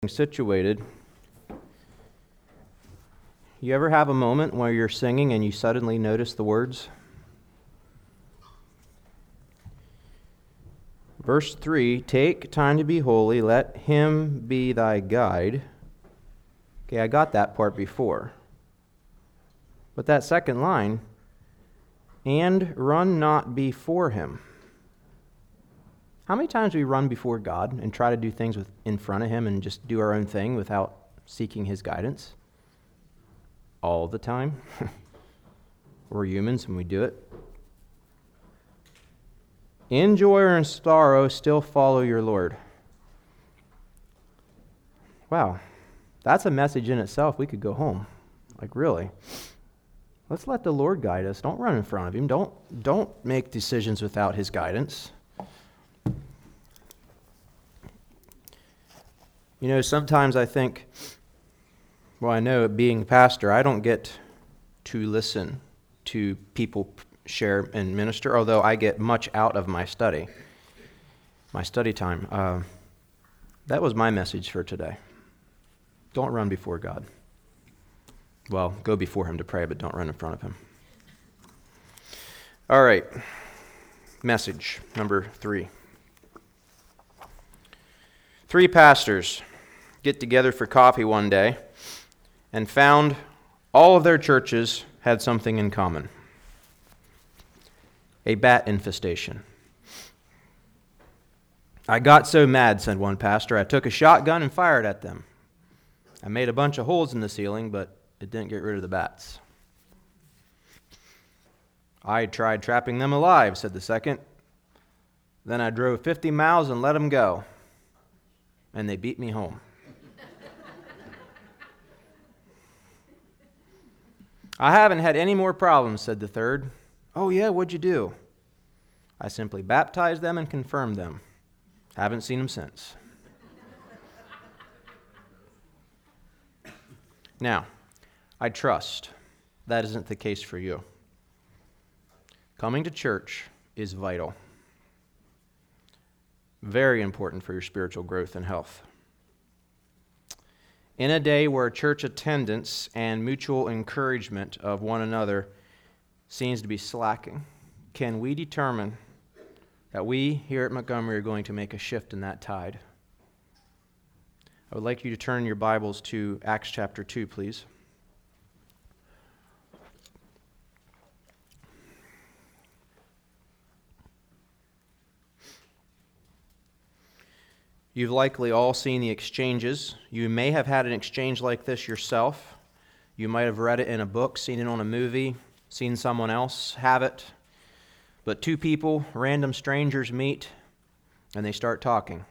Situated. You ever have a moment where you're singing and you suddenly notice the words? Verse 3, take time to be holy, let him be thy guide. Okay, I got that part before. But that second line, and run not before him. How many times do we run before God and try to do things in front of him and just do our own thing without seeking his guidance? All the time. We're humans and we do it. In joy or in sorrow, still follow your Lord. Wow, that's a message in itself. We could go home. Like, really? Let's let the Lord guide us. Don't run in front of him. Don't make decisions without his guidance. You know, sometimes I think, I know being a pastor, I don't get to listen to people share and minister, although I get much out of my study time. That was my message for today. Don't run before God. Well, go before him to pray, but don't run in front of him. All right, message number 3. 3 pastors get together for coffee one day and found all of their churches had something in common. A bat infestation. I got so mad, said one pastor, I took a shotgun and fired at them. I made a bunch of holes in the ceiling, but it didn't get rid of the bats. I tried trapping them alive, said the second. Then I drove 50 miles and let them go. And they beat me home. I haven't had any more problems, said the third. Oh yeah, what'd you do? I simply baptized them and confirmed them. Haven't seen them since. Now, I trust that isn't the case for you. Coming to church is vital. Very important for your spiritual growth and health. In a day where church attendance and mutual encouragement of one another seems to be slacking, can we determine that we here at Montgomery are going to make a shift in that tide? I would like you to turn your Bibles to Acts chapter 2, please. You've likely all seen the exchanges. You may have had an exchange like this yourself. You might have read it in a book, seen it on a movie, seen someone else have it. But 2 people, random strangers, meet and they start talking.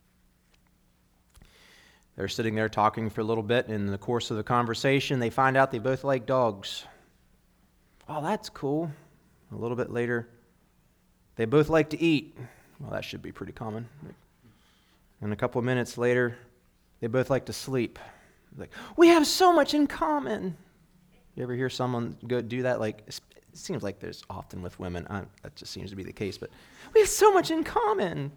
They're sitting there talking for a little bit. In the course of the conversation, they find out they both like dogs. Oh, that's cool. A little bit later, they both like to eat. Well, that should be pretty common. And a couple of minutes later, they both like to sleep. Like, we have so much in common. You ever hear someone go do that? Like, it seems like there's often with women. That just seems to be the case. But we have so much in common.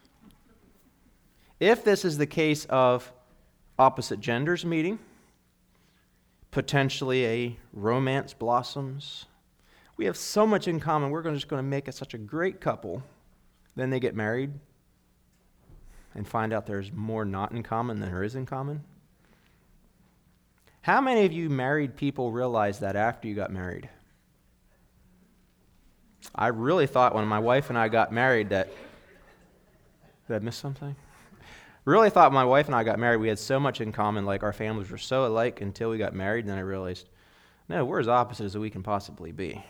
If this is the case of opposite genders meeting, potentially a romance blossoms. We have so much in common. We're just going to make it such a great couple. Then they get married and find out there's more not in common than there is in common. How many of you married people realized that after you got married? I really thought when my wife and I got married that... Did I miss something? Really thought when my wife and I got married we had so much in common, like our families were so alike until we got married, and then I realized, no, we're as opposite as we can possibly be.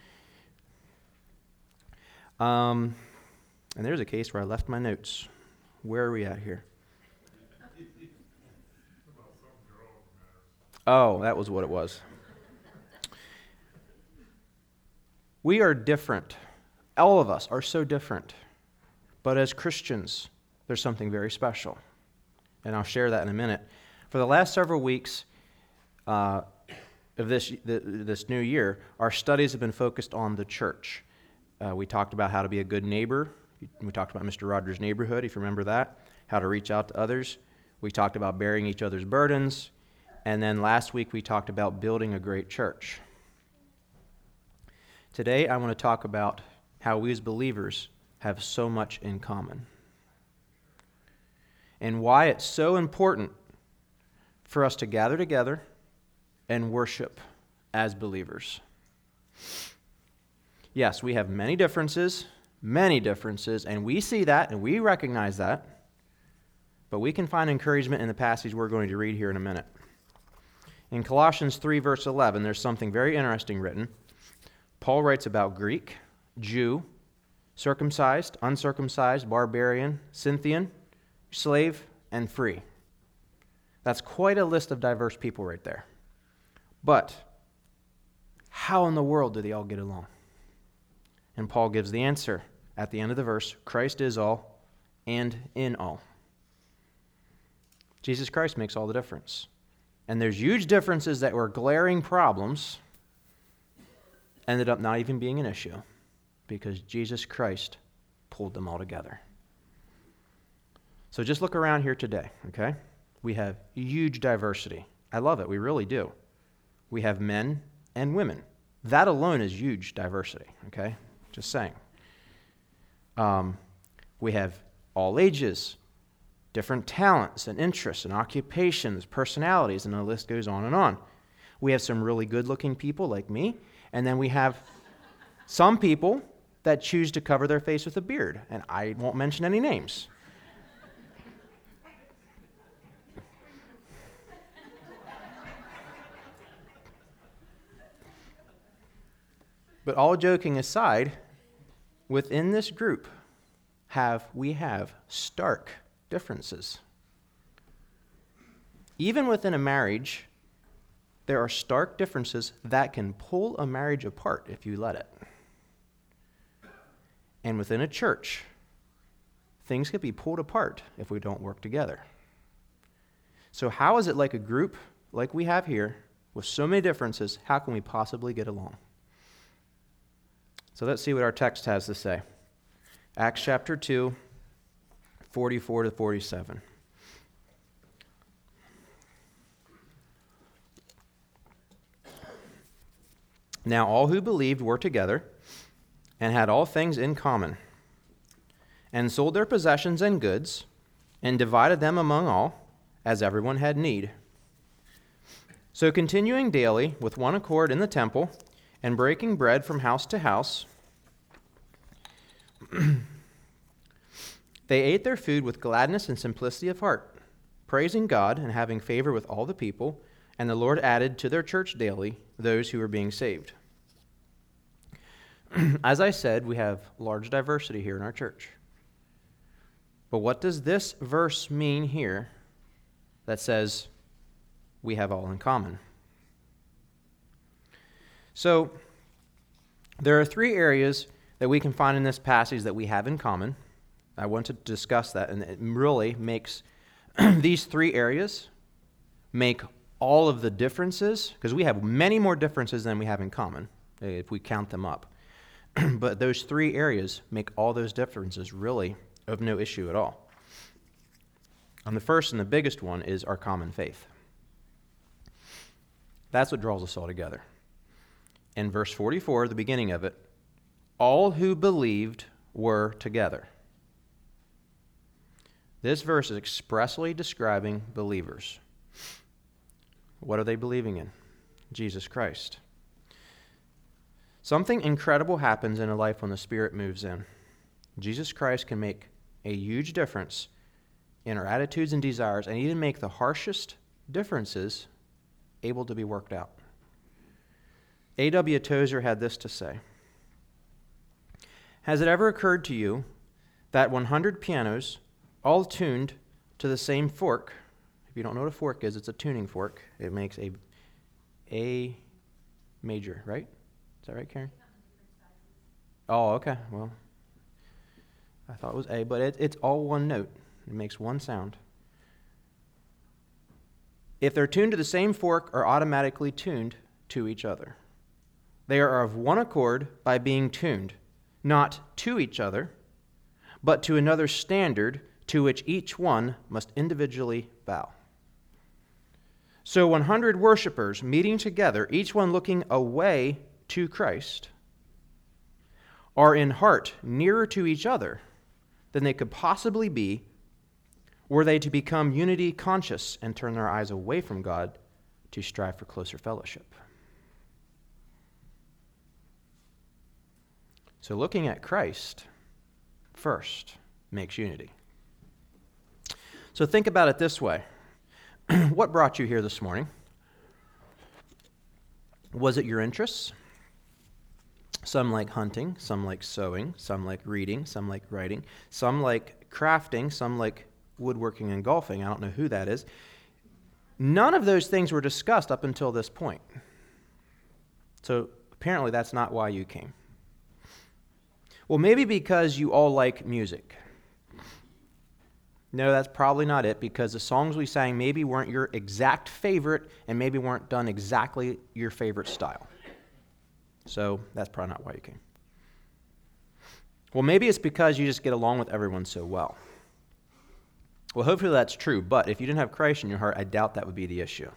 And there's a case where I left my notes. Where are we at here? Oh, that was what it was. We are different. All of us are so different. But as Christians, there's something very special. And I'll share that in a minute. For the last several weeks of this new year, our studies have been focused on the church. We talked about how to be a good neighbor. We talked about Mr. Rogers' neighborhood, if you remember that, how to reach out to others. We talked about bearing each other's burdens. And then last week we talked about building a great church. Today I want to talk about how we as believers have so much in common. And why it's so important for us to gather together and worship as believers. Yes, we have many differences, and we see that and we recognize that, but we can find encouragement in the passage we're going to read here in a minute. In Colossians 3, verse 11, there's something very interesting written. Paul writes about Greek, Jew, circumcised, uncircumcised, barbarian, Scythian, slave, and free. That's quite a list of diverse people right there. But how in the world do they all get along? And Paul gives the answer at the end of the verse: Christ is all and in all. Jesus Christ makes all the difference. And there's huge differences that were glaring problems, ended up not even being an issue because Jesus Christ pulled them all together. So just look around here today, okay? We have huge diversity. I love it. We really do. We have men and women. That alone is huge diversity, okay? Just saying. We have all ages, different talents and interests and occupations, personalities, and the list goes on and on. We have some really good-looking people like me, and then we have some people that choose to cover their face with a beard, and I won't mention any names. But all joking aside, within this group, we have stark differences. Even within a marriage, there are stark differences that can pull a marriage apart if you let it. And within a church, things can be pulled apart if we don't work together. So how is it like a group like we have here, with so many differences, how can we possibly get along? So let's see what our text has to say. Acts chapter 2, 44 to 47. Now all who believed were together and had all things in common, and sold their possessions and goods, and divided them among all, as everyone had need. So continuing daily with one accord in the temple, and breaking bread from house to house, they ate their food with gladness and simplicity of heart, praising God and having favor with all the people, and the Lord added to their church daily those who were being saved. As I said, we have large diversity here in our church. But what does this verse mean here that says we have all in common? So, there are three areas that we can find in this passage that we have in common. I want to discuss that, and it really makes these three areas make all of the differences, because we have many more differences than we have in common, if we count them up. But those three areas make all those differences really of no issue at all. And the first and the biggest one is our common faith. That's what draws us all together. In verse 44, the beginning of it, all who believed were together. This verse is expressly describing believers. What are they believing in? Jesus Christ. Something incredible happens in a life when the Spirit moves in. Jesus Christ can make a huge difference in our attitudes and desires, and even make the harshest differences able to be worked out. A.W. Tozer had this to say: has it ever occurred to you that 100 pianos, all tuned to the same fork — if you don't know what a fork is, it's a tuning fork. It makes A major, right? Is that right, Karen? Oh, okay. Well, I thought it was A, but it's all one note. It makes one sound. If they're tuned to the same fork, are automatically tuned to each other. They are of one accord by being tuned, not to each other, but to another standard to which each one must individually bow. So 100 worshipers meeting together, each one looking away to Christ, are in heart nearer to each other than they could possibly be were they to become unity conscious and turn their eyes away from God to strive for closer fellowship. So looking at Christ first makes unity. So think about it this way. What brought you here this morning? Was it your interests? Some like hunting, some like sewing, some like reading, some like writing, some like crafting, some like woodworking and golfing. I don't know who that is. None of those things were discussed up until this point. So apparently that's not why you came. Well, maybe because you all like music. No, that's probably not it, because the songs we sang maybe weren't your exact favorite and maybe weren't done exactly your favorite style. So that's probably not why you came. Well, maybe it's because you just get along with everyone so well. Well, hopefully that's true, but if you didn't have Christ in your heart, I doubt that would be the issue.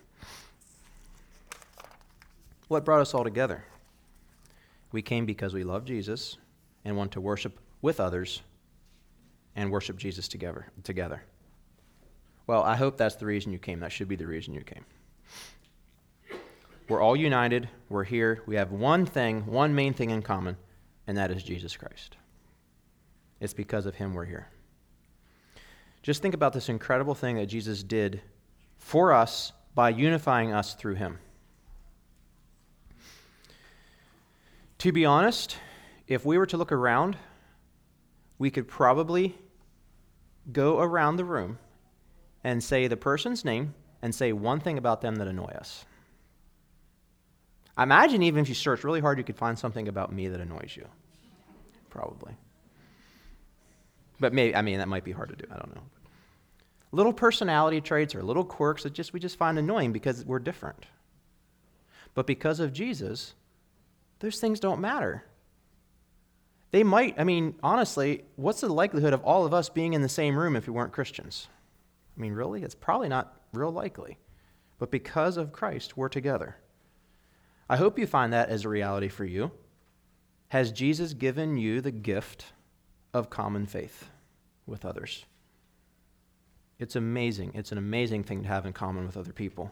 What brought us all together? We came because we love Jesus and want to worship with others and worship Jesus together. Well, I hope that's the reason you came. That should be the reason you came. We're all united. We're here. We have one main thing in common, and that is Jesus Christ. It's because of him we're here. Just think about this incredible thing that Jesus did for us by unifying us through him. To be honest, if we were to look around, we could probably go around the room and say the person's name and say one thing about them that annoy us. I imagine even if you search really hard, you could find something about me that annoys you. Probably. But maybe, that might be hard to do. I don't know. Little personality traits or little quirks that we just find annoying because we're different. But because of Jesus, those things don't matter. They might, honestly, what's the likelihood of all of us being in the same room if we weren't Christians? Really? It's probably not real likely. But because of Christ, we're together. I hope you find that as a reality for you. Has Jesus given you the gift of common faith with others? It's amazing. It's an amazing thing to have in common with other people.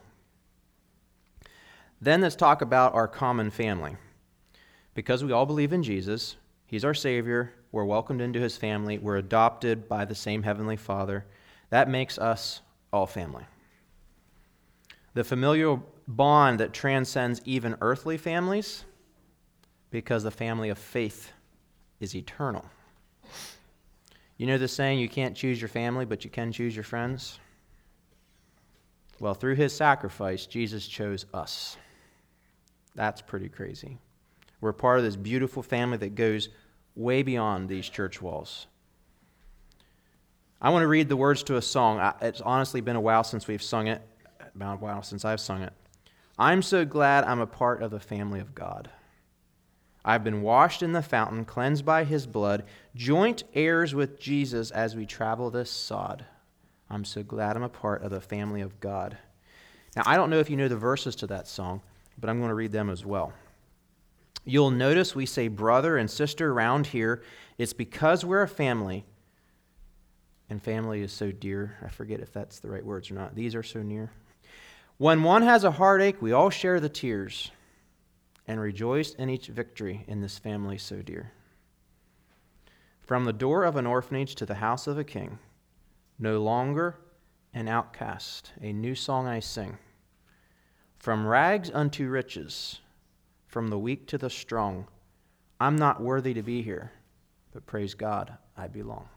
Then let's talk about our common family. Because we all believe in Jesus, he's our Savior, we're welcomed into his family, we're adopted by the same Heavenly Father. That makes us all family. The familial bond that transcends even earthly families, because the family of faith is eternal. You know the saying, you can't choose your family, but you can choose your friends? Well, through his sacrifice, Jesus chose us. That's pretty crazy. We're part of this beautiful family that goes way beyond these church walls. I want to read the words to a song. It's honestly been a while since we've sung it, about a while since I've sung it. I'm so glad I'm a part of the family of God. I've been washed in the fountain, cleansed by his blood, joint heirs with Jesus as we travel this sod. I'm so glad I'm a part of the family of God. Now, I don't know if you know the verses to that song, but I'm going to read them as well. You'll notice we say brother and sister around here. It's because we're a family, and family is so dear. I forget if that's the right words or not. These are so near. When one has a heartache, we all share the tears and rejoice in each victory in this family so dear. From the door of an orphanage to the house of a king, no longer an outcast, a new song I sing. From rags unto riches, from the weak to the strong, I'm not worthy to be here, but praise God, I belong.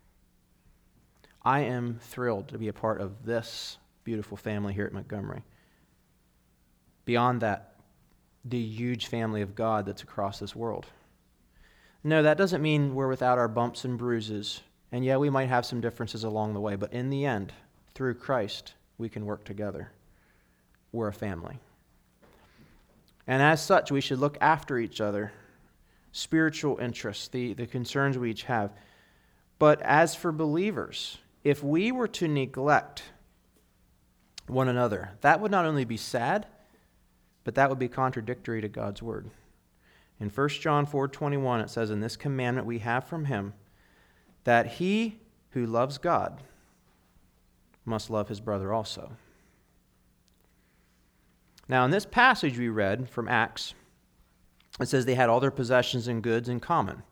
I am thrilled to be a part of this beautiful family here at Montgomery. Beyond that, the huge family of God that's across this world. No, that doesn't mean we're without our bumps and bruises. And yeah, we might have some differences along the way, but in the end, through Christ, we can work together. We're a family. And as such, we should look after each other, spiritual interests, the concerns we each have. But as for believers, if we were to neglect one another, that would not only be sad, but that would be contradictory to God's word. In 1 John 4:21, it says, "In this commandment we have from him, that he who loves God must love his brother also." Now, in this passage we read from Acts, it says they had all their possessions and goods in common.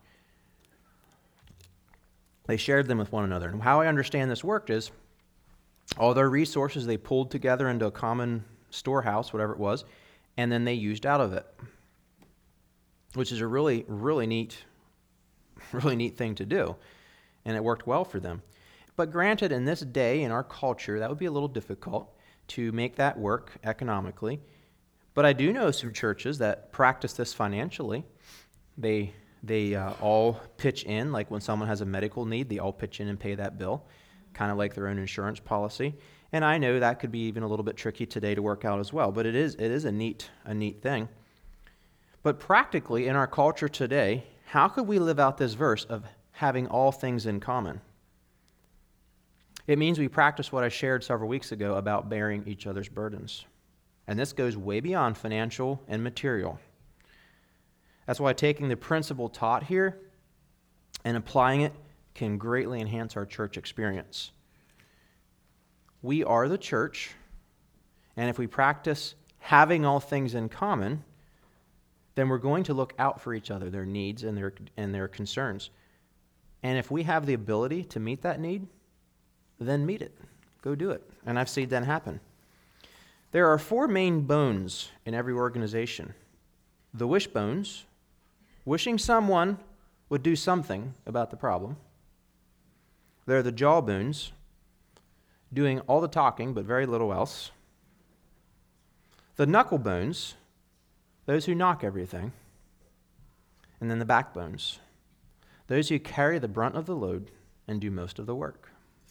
They shared them with one another. And how I understand this worked is all their resources they pulled together into a common storehouse, whatever it was, and then they used out of it, which is a really neat thing to do. And it worked well for them. But granted, in this day, in our culture, that would be a little difficult to make that work economically. But I do know some churches that practice this financially. They all pitch in, like when someone has a medical need, they all pitch in and pay that bill, kind of like their own insurance policy. And I know that could be even a little bit tricky today to work out as well, but it is a neat thing. But practically in our culture today, how could we live out this verse of having all things in common? It means we practice what I shared several weeks ago about bearing each other's burdens. And this goes way beyond financial and material. That's why taking the principle taught here and applying it can greatly enhance our church experience. We are the church, and if we practice having all things in common, then we're going to look out for each other, their needs and their concerns. And if we have the ability to meet that need, then meet it. Go do it. And I've seen that happen. There are 4 main bones in every organization. The wishbones, wishing someone would do something about the problem. There are the jawbones, doing all the talking but very little else. The knucklebones, those who knock everything. And then the backbones, those who carry the brunt of the load and do most of the work.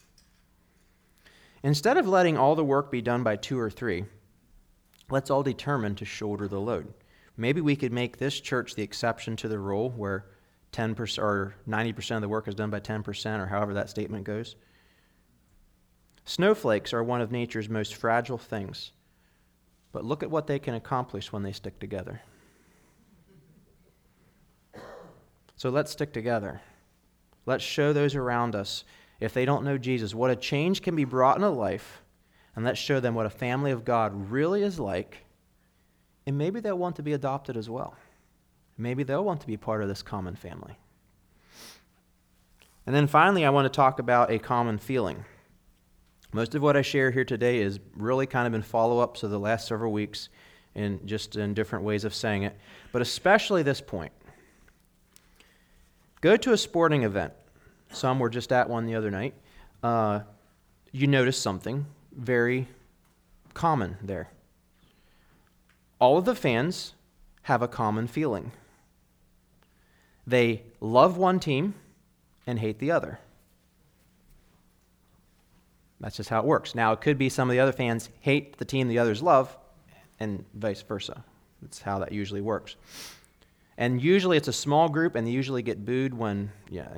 Instead of letting all the work be done by 2 or 3, let's all determine to shoulder the load. Maybe we could make this church the exception to the rule where 10% or 90% of the work is done by 10%, or however that statement goes. Snowflakes are one of nature's most fragile things, but look at what they can accomplish when they stick together. So let's stick together. Let's show those around us, if they don't know Jesus, what a change can be brought in a life, and let's show them what a family of God really is like, and maybe they'll want to be adopted as well. Maybe they'll want to be part of this common family. And then finally, I want to talk about a common feeling. Most of what I share here today is really kind of in follow-ups of the last several weeks, and just in different ways of saying it, but especially this point. Go to a sporting event. Some were just at one the other night. You notice something very common there. All of the fans have a common feeling. They love one team and hate the other. That's just how it works. Now, it could be some of the other fans hate the team the others love, and vice versa. That's how that usually works. And usually it's a small group, and they usually get booed when,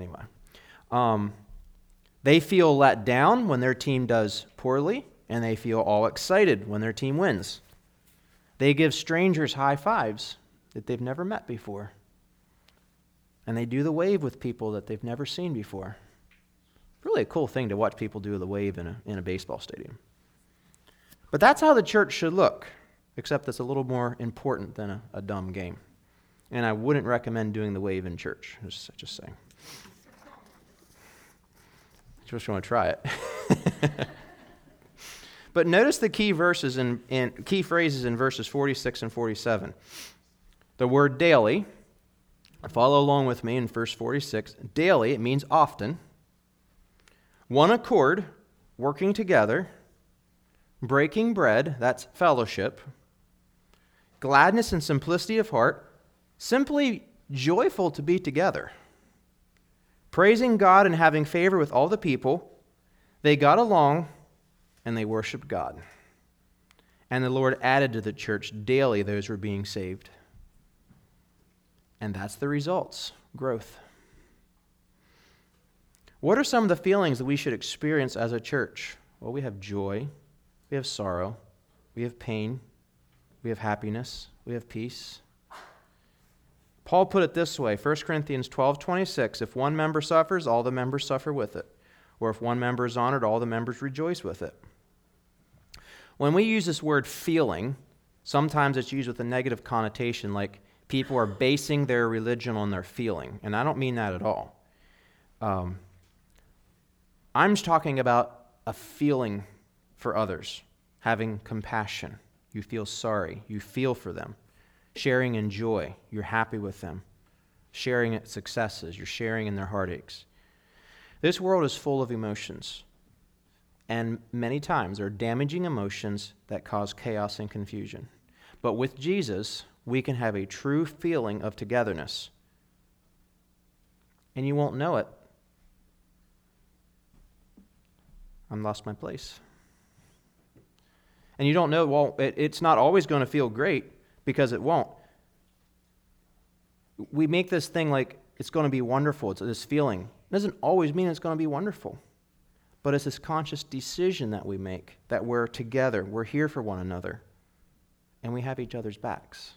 they feel let down when their team does poorly, and they feel all excited when their team wins. They give strangers high fives that they've never met before. And they do the wave with people that they've never seen before. Really a cool thing to watch people do the wave in a baseball stadium. But that's how the church should look, except it's a little more important than a dumb game. And I wouldn't recommend doing the wave in church, just saying. Just want to try it. But notice the key verses and key phrases in verses 46 and 47. The word daily, follow along with me in verse 46. Daily, it means often. One accord, working together. Breaking bread, that's fellowship. Gladness and simplicity of heart, simply joyful to be together. Praising God and having favor with all the people, they got along and they worshiped God. And the Lord added to the church daily those who were being saved. And that's the results, growth. What are some of the feelings that we should experience as a church? Well, we have joy, we have sorrow, we have pain, we have happiness, we have peace. Paul put it this way, 1 Corinthians 12:26, if one member suffers, all the members suffer with it. Or if one member is honored, all the members rejoice with it. When we use this word feeling, sometimes it's used with a negative connotation, like people are basing their religion on their feeling. And I don't mean that at all. I'm just talking about a feeling for others, having compassion. You feel sorry. You feel for them. Sharing in joy. You're happy with them. Sharing in successes. You're sharing in their heartaches. This world is full of emotions. And many times there are damaging emotions that cause chaos and confusion. But with Jesus, we can have a true feeling of togetherness. And you won't know it. I lost my place. And you don't know, well, it's not always going to feel great because it won't. We make this thing like it's going to be wonderful. It's this feeling. It doesn't always mean it's going to be wonderful. But it's this conscious decision that we make, that we're together, we're here for one another, and we have each other's backs.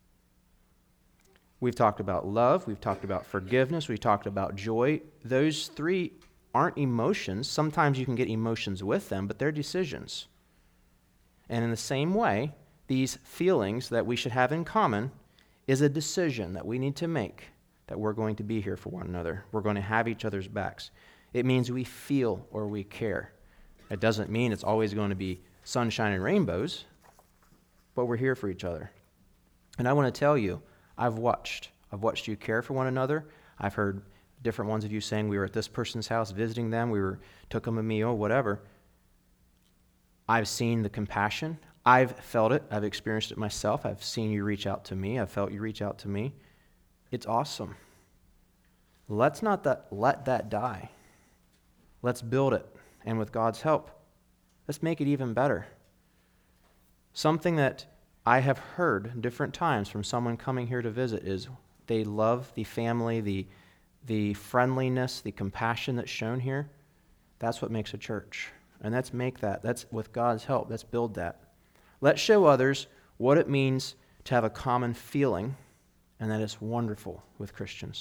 We've talked about love, we've talked about forgiveness, we've talked about joy. Those three aren't emotions. Sometimes you can get emotions with them, but they're decisions. And in the same way, these feelings that we should have in common is a decision that we need to make, that we're going to be here for one another. We're going to have each other's backs. It means we feel or we care. It doesn't mean it's always going to be sunshine and rainbows, but we're here for each other. And I want to tell you, I've watched you care for one another. I've heard different ones of you saying we were at this person's house visiting them, took them a meal, whatever. I've seen the compassion. I've felt it. I've experienced it myself. I've seen you reach out to me. I've felt you reach out to me. It's awesome. Let's not let that die. Let's build it. And with God's help, let's make it even better. Something that I have heard different times from someone coming here to visit is they love the family, the friendliness, the compassion that's shown here. That's what makes a church. And let's make that. That's with God's help. Let's build that. Let's show others what it means to have a common feeling, and that is wonderful with Christians.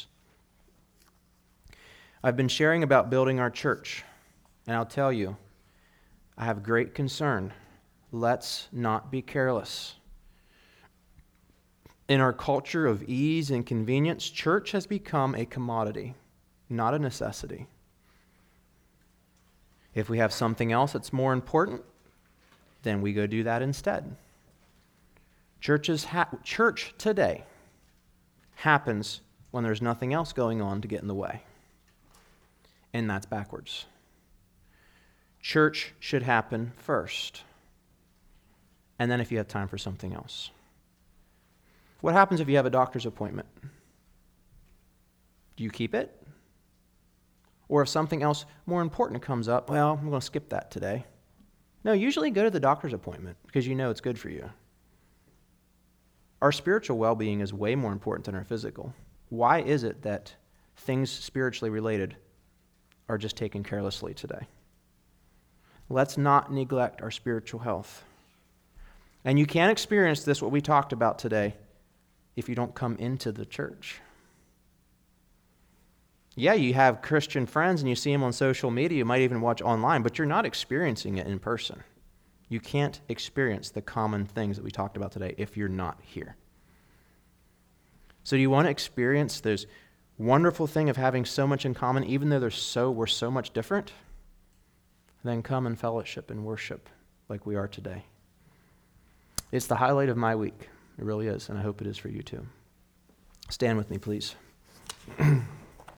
I've been sharing about building our church, and I'll tell you, I have great concern. Let's not be careless. In our culture of ease and convenience, church has become a commodity, not a necessity. If we have something else that's more important, then we go do that instead. Church today happens when there's nothing else going on to get in the way. And that's backwards. Church should happen first. And then if you have time for something else. What happens if you have a doctor's appointment? Do you keep it? Or if something else more important comes up, well, I'm going to skip that today. No, usually go to the doctor's appointment because you know it's good for you. Our spiritual well-being is way more important than our physical. Why is it that things spiritually related are just taken carelessly today? Let's not neglect our spiritual health. And you can't experience this, what we talked about today, if you don't come into the church. Yeah, you have Christian friends and you see them on social media, you might even watch online, but you're not experiencing it in person. You can't experience the common things that we talked about today if you're not here. So do you want to experience this wonderful thing of having so much in common, even though we're so much different? Then come and fellowship and worship like we are today. It's the highlight of my week. It really is, and I hope it is for you too. Stand with me, please.